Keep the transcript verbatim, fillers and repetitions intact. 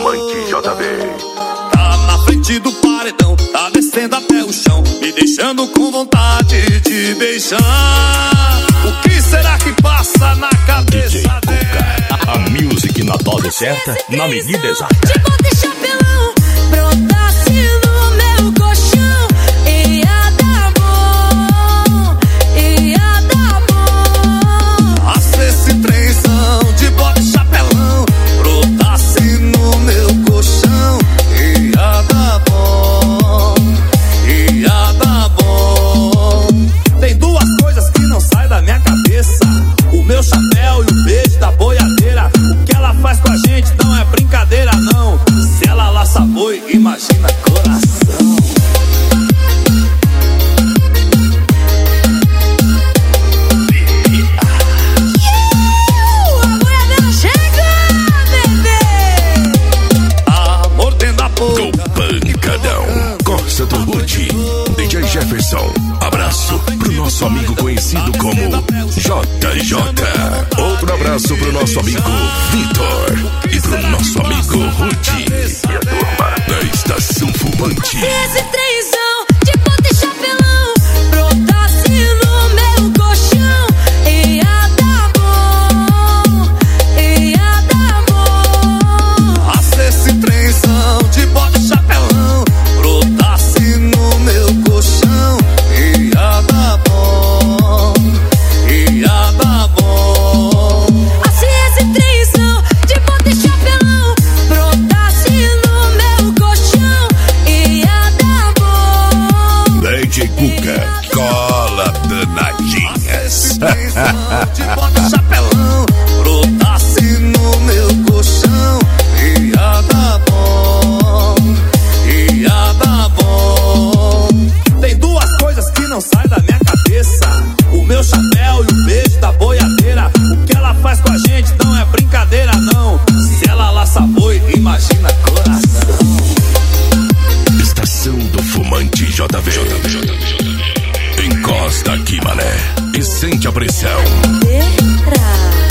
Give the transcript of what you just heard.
Fumante J B. Tá na frente do paredão, tá descendo até o chão, me deixando com vontade de beijar. O que será que passa na cabeça dela? A music na dose certa, na medida exata. De bota e chapelão, brotasse no meu colchão, ia dar bom, ia dar bom. Passa esse trenzão, de bota e chapelão, brotasse no meu colchão, ia dar bom, ia dar bom. Tem duas coisas que não saem da minha cabeça: o meu chapéu e o beijo da boiadeira. O que ela faz com a gente não é brincadeira, não. Se ela laça boi, imagina coração. A boiadeira chega, bebê. Tá mordendo a boca. Do Pancadão, Corsa do Rude, D J Jefferson. Abraço pro nosso amigo conhecido como J J. Outro abraço pro nosso amigo Vitor e pro nosso amigo Rude e a turma da Estação Fumante. Esse trenzão, de bota e chapelão, brotasse no meu colchão, ia dar bom, ia dar bom. Passa esse trenzão, de bota e chapelão, brotasse no meu colchão, ia dar bom, ia dar bom. Assim esse trenzão, de bota e chapelão, brotasse no meu colchão, ia dar bom. D J Cuca, cola danadinhas. Esse trenzão, de bota e chapelão, brotasse no meu colchão, ia dar bom, ia dar bom. Tem duas coisas que não saem da minha cabeça: o meu chapéu e o beijo da boiadeira. O que ela faz com a gente não é brincadeira, não. Se ela laça boi, imagina coração. Estação do Fumante J V. Encosta aqui, mané, e sente a pressão. Será?